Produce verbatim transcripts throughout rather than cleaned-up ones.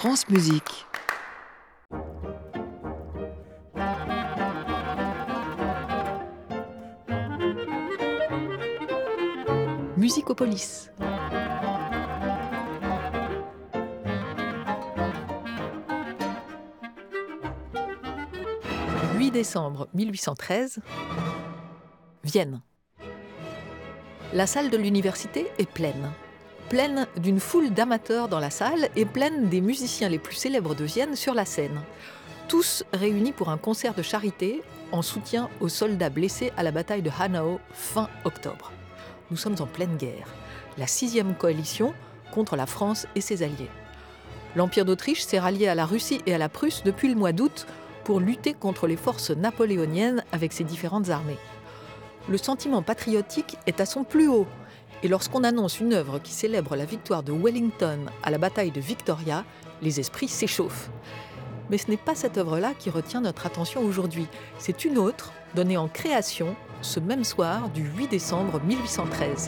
France Musique. Musicopolis. huit décembre mille huit cent treize, Vienne. La salle de l'université est pleine. Pleine d'une foule d'amateurs dans la salle et pleine des musiciens les plus célèbres de Vienne sur la scène. Tous réunis pour un concert de charité en soutien aux soldats blessés à la bataille de Hanau fin octobre. Nous sommes en pleine guerre. La sixième coalition contre la France et ses alliés. L'Empire d'Autriche s'est rallié à la Russie et à la Prusse depuis le mois d'août pour lutter contre les forces napoléoniennes avec ses différentes armées. Le sentiment patriotique est à son plus haut. Et lorsqu'on annonce une œuvre qui célèbre la victoire de Wellington à la bataille de Victoria, les esprits s'échauffent. Mais ce n'est pas cette œuvre-là qui retient notre attention aujourd'hui. C'est une autre, donnée en création, ce même soir du huit décembre mille huit cent treize.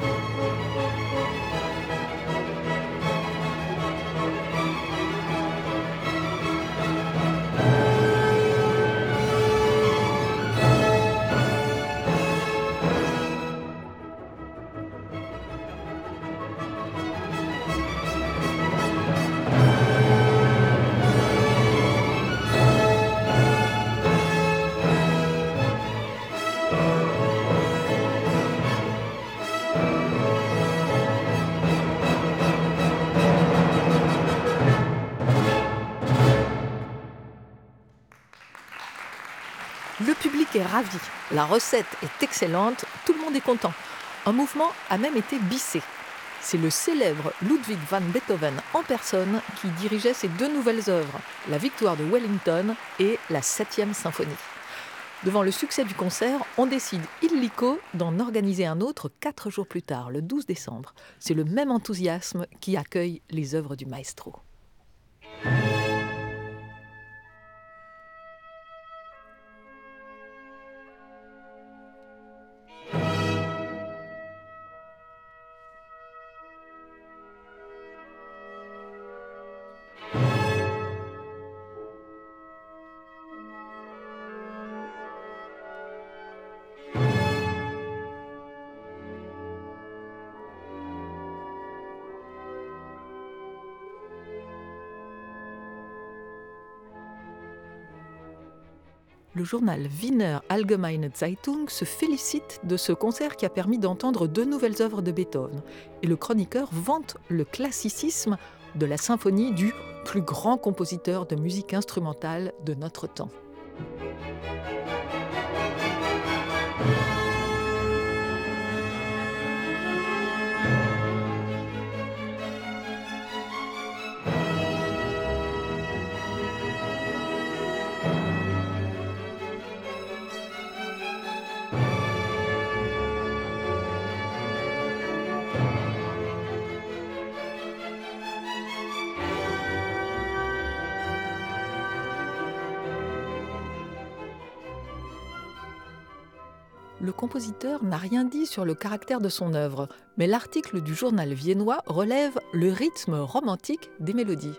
Le public est ravi, la recette est excellente, tout le monde est content. Un mouvement a même été bissé. C'est le célèbre Ludwig van Beethoven en personne qui dirigeait ces deux nouvelles œuvres, la victoire de Wellington et la septième symphonie. Devant le succès du concert, on décide illico d'en organiser un autre quatre jours plus tard, le douze décembre. C'est le même enthousiasme qui accueille les œuvres du maestro. Le journal Wiener Allgemeine Zeitung se félicite de ce concert qui a permis d'entendre deux nouvelles œuvres de Beethoven. Et le chroniqueur vante le classicisme de la symphonie du plus grand compositeur de musique instrumentale de notre temps. Le compositeur n'a rien dit sur le caractère de son œuvre, mais l'article du journal viennois relève le rythme romantique des mélodies.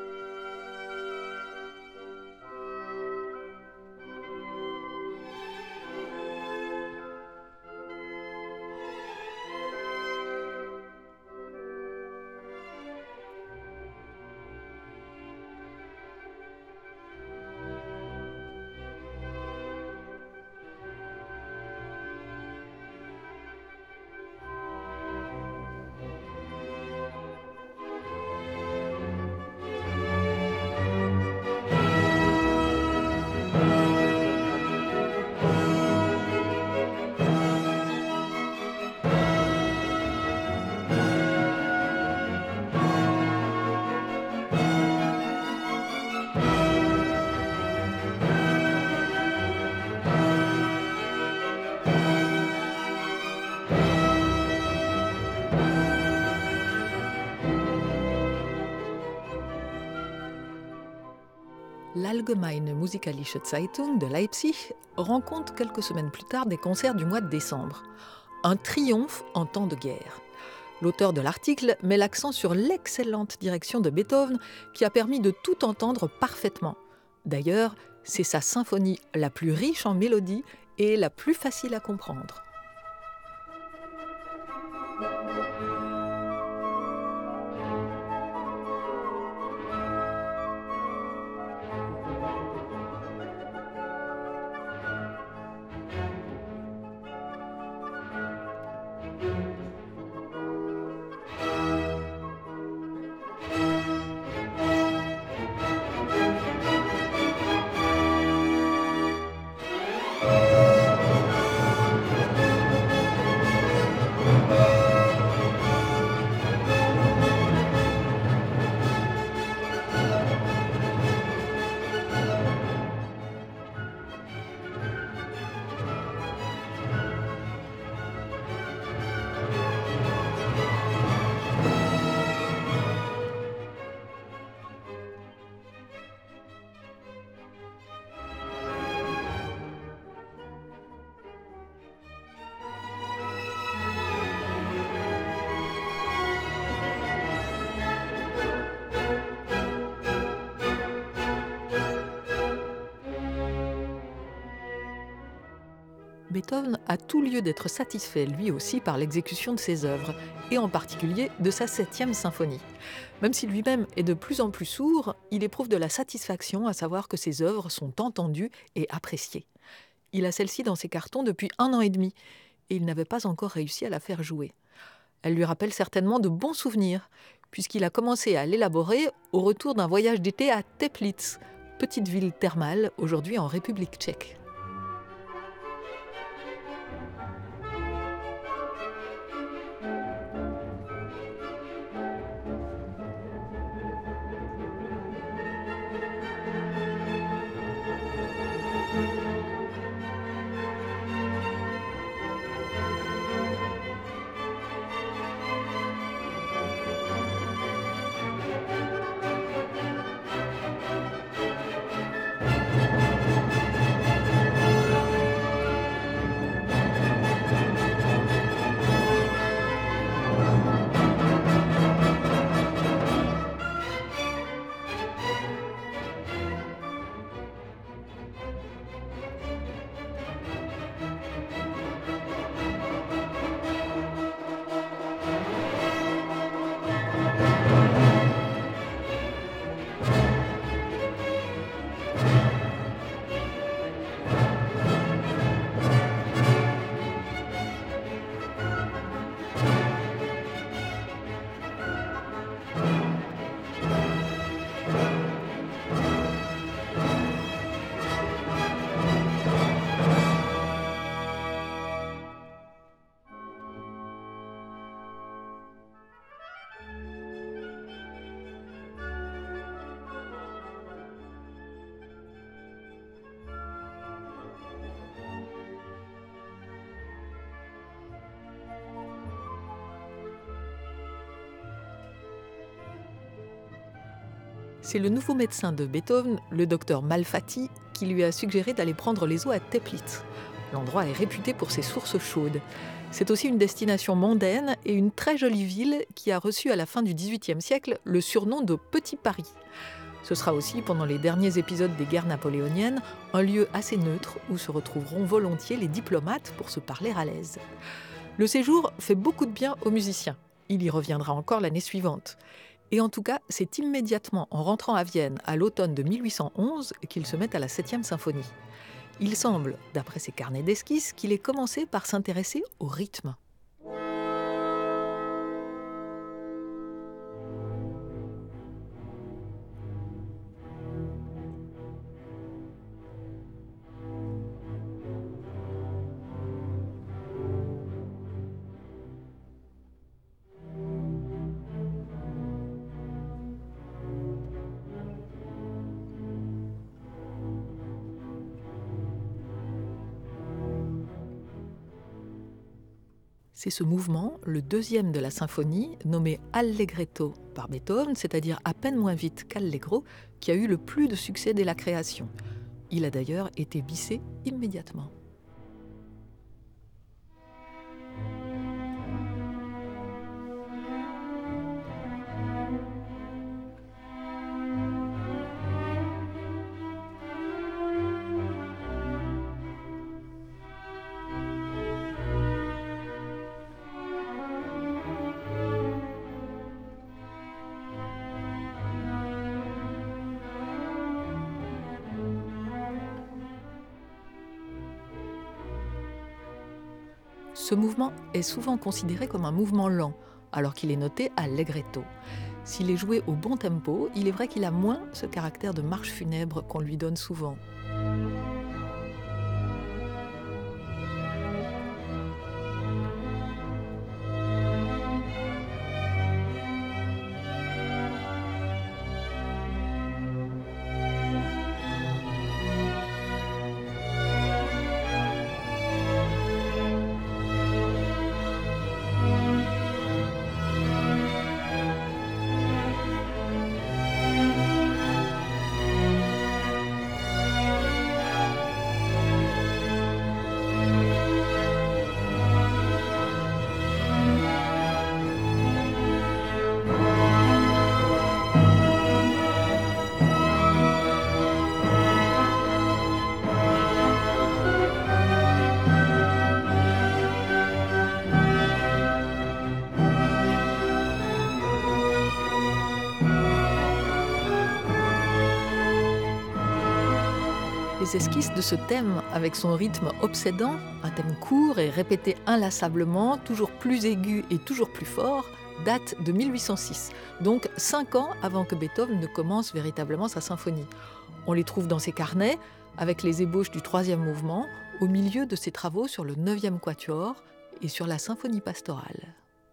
L'Allgemeine Musikalische Zeitung de Leipzig rend compte quelques semaines plus tard des concerts du mois de décembre. Un triomphe en temps de guerre. L'auteur de l'article met l'accent sur l'excellente direction de Beethoven qui a permis de tout entendre parfaitement. D'ailleurs, c'est sa symphonie la plus riche en mélodies et la plus facile à comprendre. Beethoven a tout lieu d'être satisfait lui aussi par l'exécution de ses œuvres, et en particulier de sa septième symphonie. Même si lui-même est de plus en plus sourd, il éprouve de la satisfaction à savoir que ses œuvres sont entendues et appréciées. Il a celle-ci dans ses cartons depuis un an et demi, et il n'avait pas encore réussi à la faire jouer. Elle lui rappelle certainement de bons souvenirs, puisqu'il a commencé à l'élaborer au retour d'un voyage d'été à Teplitz, petite ville thermale aujourd'hui en République tchèque. C'est le nouveau médecin de Beethoven, le docteur Malfatti, qui lui a suggéré d'aller prendre les eaux à Teplitz. L'endroit est réputé pour ses sources chaudes. C'est aussi une destination mondaine et une très jolie ville qui a reçu à la fin du dix-huitième siècle le surnom de Petit Paris. Ce sera aussi, pendant les derniers épisodes des guerres napoléoniennes, un lieu assez neutre où se retrouveront volontiers les diplomates pour se parler à l'aise. Le séjour fait beaucoup de bien aux musiciens. Il y reviendra encore l'année suivante. Et en tout cas, c'est immédiatement en rentrant à Vienne à l'automne de mille huit cent onze qu'il se met à la septième symphonie. Il semble, d'après ses carnets d'esquisses, qu'il ait commencé par s'intéresser au rythme. C'est ce mouvement, le deuxième de la symphonie, nommé Allegretto par Beethoven, c'est-à-dire à peine moins vite qu'Allegro, qui a eu le plus de succès dès la création. Il a d'ailleurs été bissé immédiatement. Ce mouvement est souvent considéré comme un mouvement lent, alors qu'il est noté allegretto. S'il est joué au bon tempo, il est vrai qu'il a moins ce caractère de marche funèbre qu'on lui donne souvent. Les esquisses de ce thème, avec son rythme obsédant, un thème court et répété inlassablement, toujours plus aigu et toujours plus fort, datent de mille huit cent six, donc cinq ans avant que Beethoven ne commence véritablement sa symphonie. On les trouve dans ses carnets, avec les ébauches du troisième mouvement, au milieu de ses travaux sur le neuvième quatuor et sur la symphonie pastorale.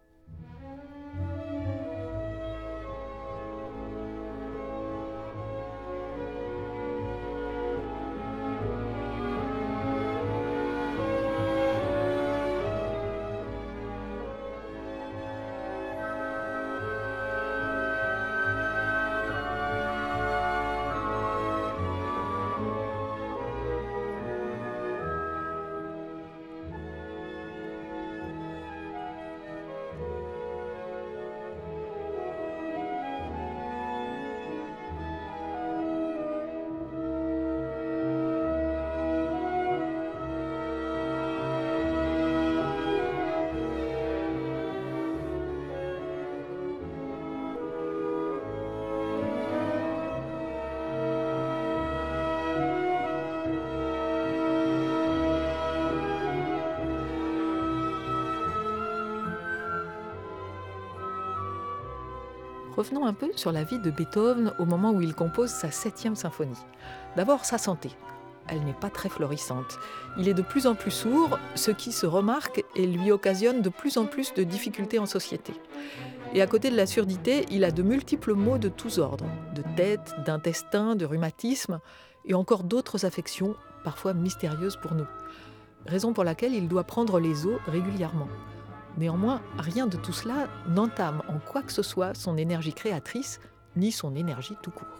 Revenons un peu sur la vie de Beethoven au moment où il compose sa septième symphonie. D'abord, sa santé. Elle n'est pas très florissante. Il est de plus en plus sourd, ce qui se remarque et lui occasionne de plus en plus de difficultés en société. Et à côté de la surdité, il a de multiples maux de tous ordres, de tête, d'intestin, de rhumatisme, et encore d'autres affections, parfois mystérieuses pour nous. Raison pour laquelle il doit prendre les eaux régulièrement. Néanmoins, rien de tout cela n'entame en quoi que ce soit son énergie créatrice, ni son énergie tout court.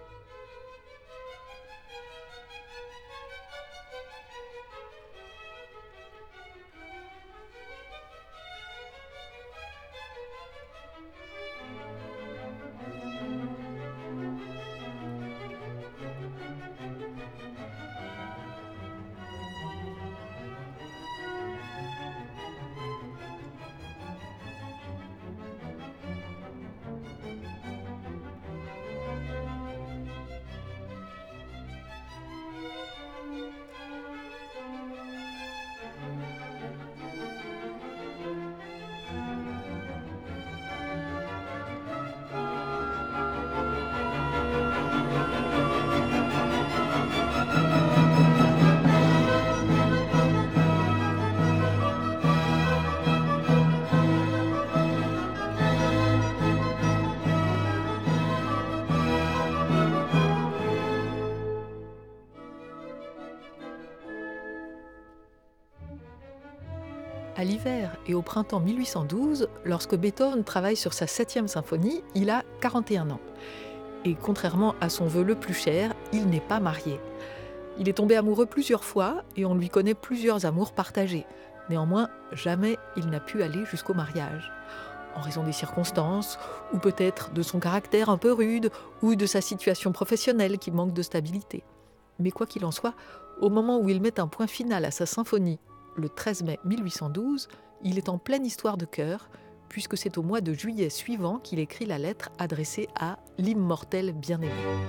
À l'hiver et au printemps mille huit cent douze, lorsque Beethoven travaille sur sa septième symphonie, il a quarante et un ans. Et contrairement à son vœu le plus cher, il n'est pas marié. Il est tombé amoureux plusieurs fois et on lui connaît plusieurs amours partagés. Néanmoins, jamais il n'a pu aller jusqu'au mariage. En raison des circonstances, ou peut-être de son caractère un peu rude, ou de sa situation professionnelle qui manque de stabilité. Mais quoi qu'il en soit, au moment où il met un point final à sa symphonie, le treize mai mille huit cent douze, il est en pleine histoire de cœur, puisque c'est au mois de juillet suivant qu'il écrit la lettre adressée à l'immortel bien-aimé.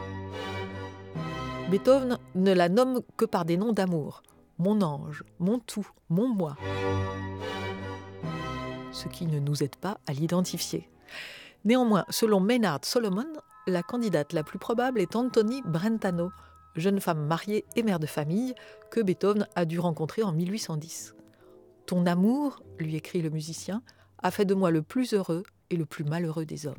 Beethoven ne la nomme que par des noms d'amour. Mon ange, mon tout, mon moi. ce qui ne nous aide pas à l'identifier. Néanmoins, selon Maynard Solomon, la candidate la plus probable est Anthony Brentano, jeune femme mariée et mère de famille, que Beethoven a dû rencontrer en mille huit cent dix. « Ton amour, lui écrit le musicien, a fait de moi le plus heureux et le plus malheureux des hommes. »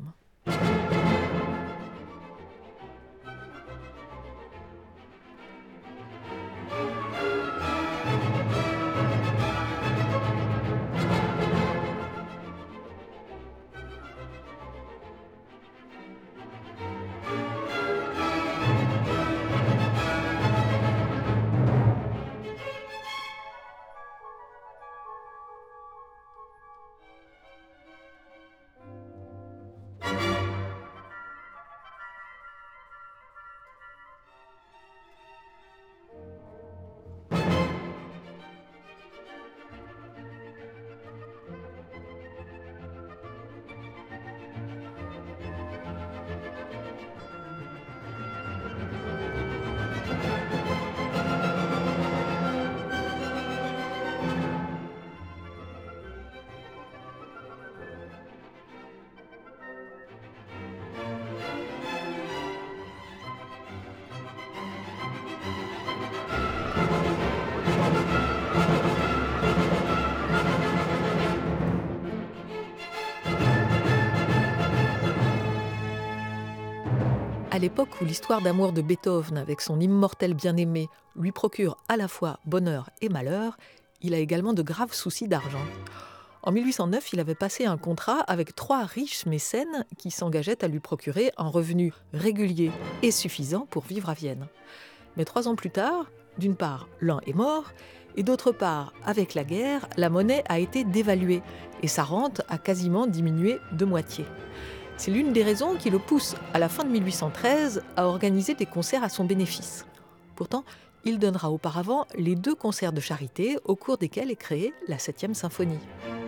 À l'époque où l'histoire d'amour de Beethoven avec son immortel bien-aimé lui procure à la fois bonheur et malheur, il a également de graves soucis d'argent. En mille huit cent neuf, il avait passé un contrat avec trois riches mécènes qui s'engageaient à lui procurer un revenu régulier et suffisant pour vivre à Vienne. Mais trois ans plus tard, d'une part, l'un est mort, et d'autre part, avec la guerre, la monnaie a été dévaluée et sa rente a quasiment diminué de moitié. C'est l'une des raisons qui le pousse, à la fin de mille huit cent treize, à organiser des concerts à son bénéfice. Pourtant, il donnera auparavant les deux concerts de charité au cours desquels est créée la septième symphonie.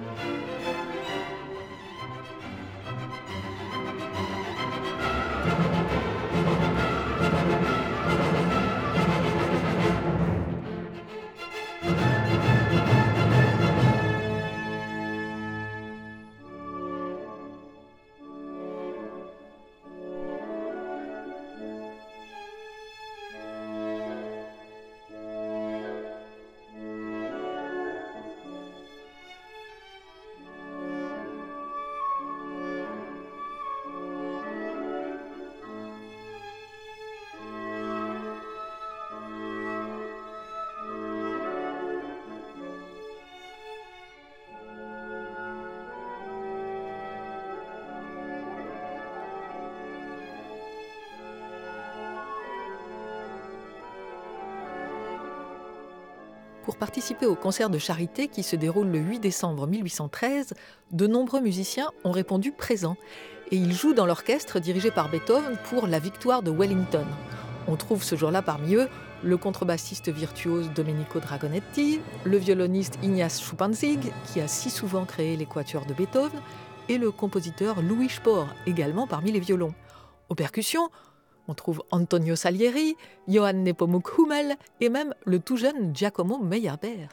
Pour participer au concert de charité qui se déroule le huit décembre mille huit cent treize, de nombreux musiciens ont répondu présents et ils jouent dans l'orchestre dirigé par Beethoven pour la victoire de Wellington. On trouve ce jour-là parmi eux le contrebassiste virtuose Domenico Dragonetti, le violoniste Ignaz Schuppanzig, qui a si souvent créé les quatuors de Beethoven, et le compositeur Louis Spohr, également parmi les violons. Aux percussions, on trouve Antonio Salieri, Johann Nepomuk Hummel et même le tout jeune Giacomo Meyerbeer.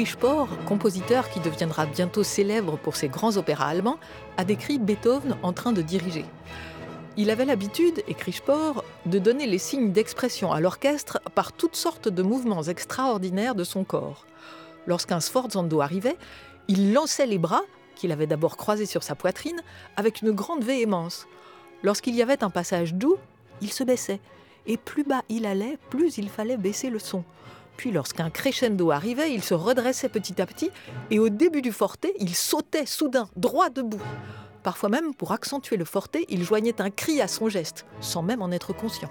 Louis Spohr, compositeur qui deviendra bientôt célèbre pour ses grands opéras allemands, a décrit Beethoven en train de diriger. Il avait l'habitude, écrit Spohr, de donner les signes d'expression à l'orchestre par toutes sortes de mouvements extraordinaires de son corps. Lorsqu'un sforzando arrivait, il lançait les bras, qu'il avait d'abord croisés sur sa poitrine, avec une grande véhémence. Lorsqu'il y avait un passage doux, il se baissait, et plus bas il allait, plus il fallait baisser le son. Puis lorsqu'un crescendo arrivait, il se redressait petit à petit, et au début du forte, il sautait soudain, droit debout. Parfois même, pour accentuer le forte, il joignait un cri à son geste, sans même en être conscient.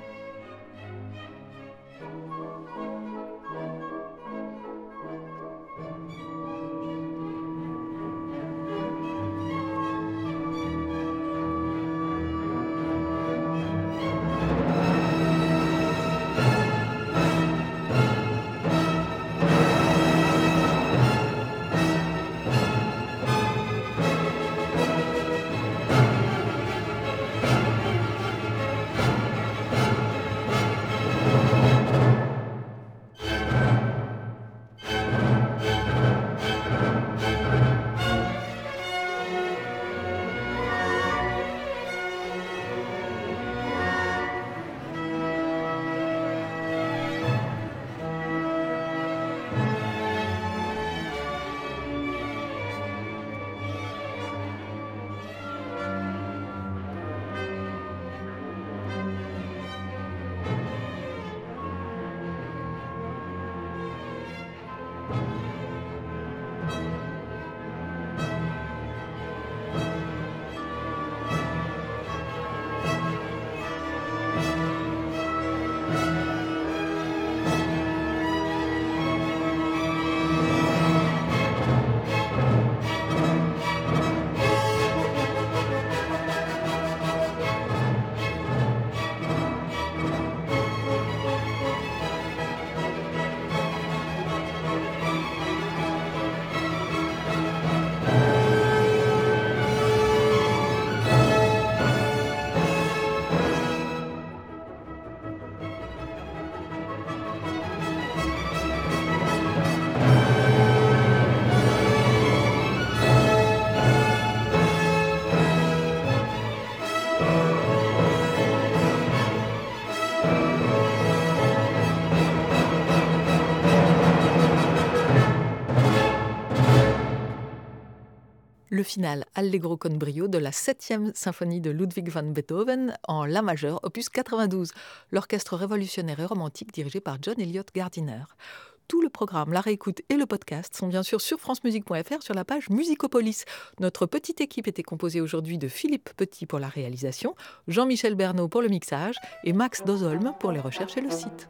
Le final Allegro con brio de la septième symphonie de Ludwig van Beethoven en La majeur, opus quatre-vingt-douze, l'orchestre révolutionnaire et romantique dirigé par John Eliot Gardiner. Tout le programme, la réécoute et le podcast sont bien sûr sur francemusique point f r sur la page Musicopolis. Notre petite équipe était composée aujourd'hui de Philippe Petit pour la réalisation, Jean-Michel Bernot pour le mixage et Max Dozolm pour les recherches et le site.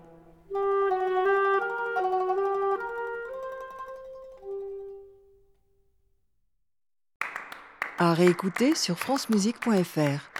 À réécouter sur francemusique point f r.